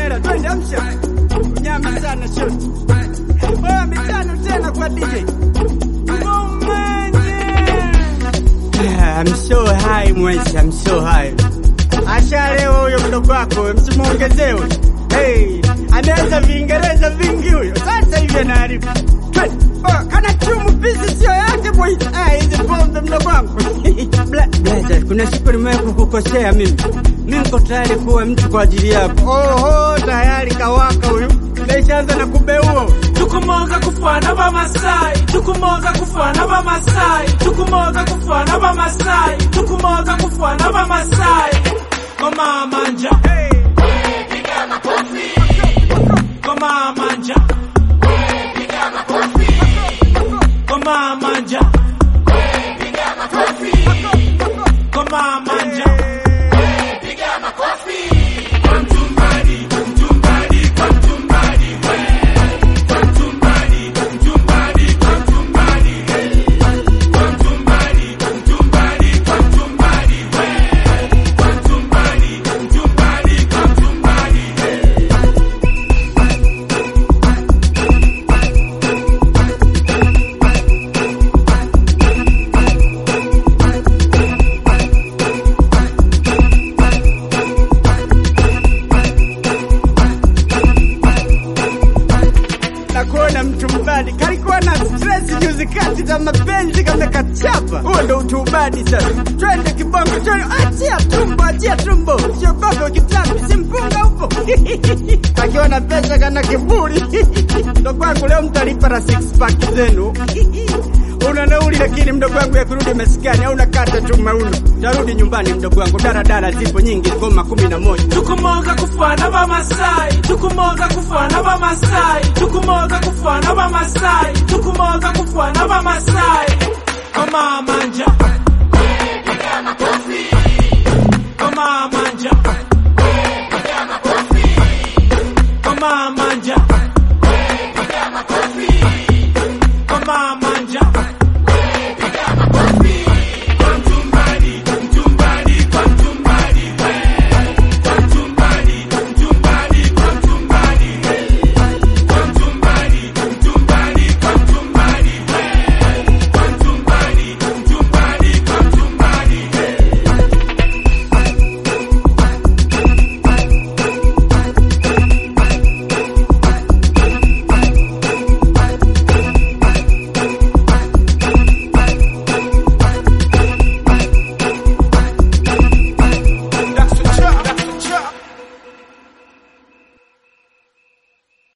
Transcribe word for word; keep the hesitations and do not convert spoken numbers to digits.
hela, twende amsha. Nyama sana shot. Oh, mitano tena kwa D J. I'm so high mwezi, I'm so high. Asha leo huyo mdogo wako, msimuongezewe. Hey, anaanza Viingereza vingi huyo. Sasa hivi anaharibu. Oh, kana chumu pisi sio yake boy. Ah, hizi pombe mdogo wangu. Blaza, kuna siku nimeweka kukosea mimi. Mimi niko tayari kuwa mtu kwa ajili yako. Oho, tayari kawaka huyu. Nishaanza na kubeua. Tukumoga kufana ba Masai, tukumoga kufana ba Masai, tukumoga kufana ba Masai, tukumoga kufana ba Masai. Koma manja, hey, piga makofi. Koma manja, piga makofi. Koma manja, piga makofi. Koma manja, piga makofi. Come to body, come to body, come to body. Come to body, come to body, come to body. Come to body, come to body, come to body. Come to body, come to body, come to body. Nakuona mtu mbadi, kalikuwa na stress juzi kati za mapenzi kama kachapa. Huo ndo utubadi sasa. Twende kibongo, twende achia tumbo, achia tumbo. Sio baba kitabu, simpunga upo. Akiona pesa kana kiburi. Ndo kwangu leo mtalipa na six pack zenu. Una nauli lakini mdogo wangu ya kurudi maskani au nakata tu mauno. Tarudi nyumbani mdogo wangu, daradara zipo nyingi koma kumi na moja. Tukumoga kufana ba Masai, tukumoga kufana ba Masai, tukumoga kufana ba Masai, tukumoga kufana ba Masai. Koma manja,